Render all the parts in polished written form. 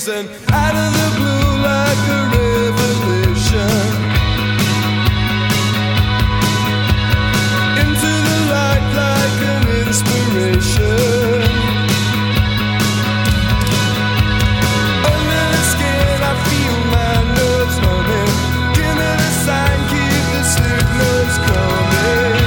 reason. Out of the blue like a revelation, into the light like an inspiration. Under the skin I feel my nerves humming. Give me the sign, keep the signals coming.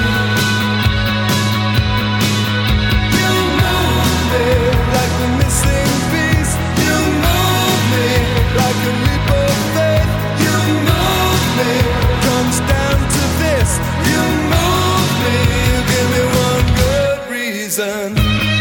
You move me like the missing piece. You move me like a leap of faith. You move me, comes down to this. You move me, you give me one good reason.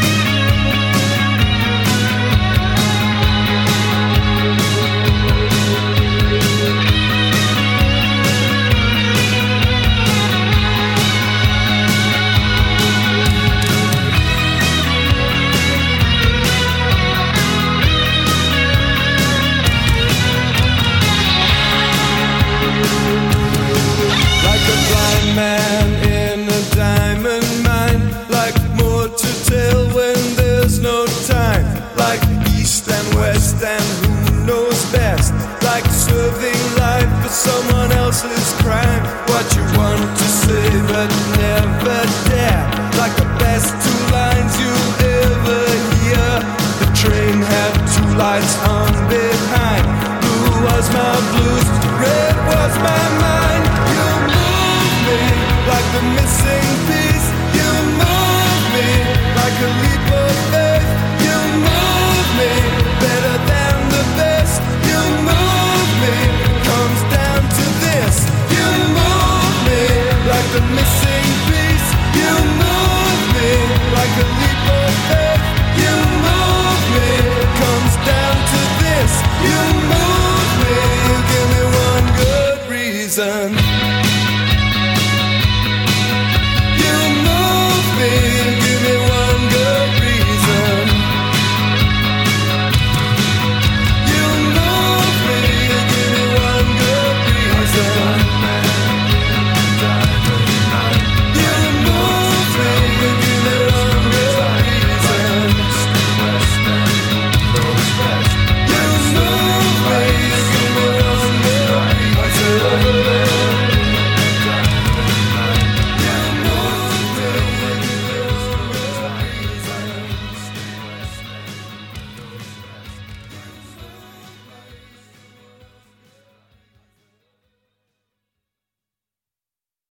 Like a blind man in a diamond mine, like more to tell when there's no time, like east and west and who knows best, like serving life for someone else's crime. What you want to say but never dare, like the best two lines you'll ever hear. The train had two lights on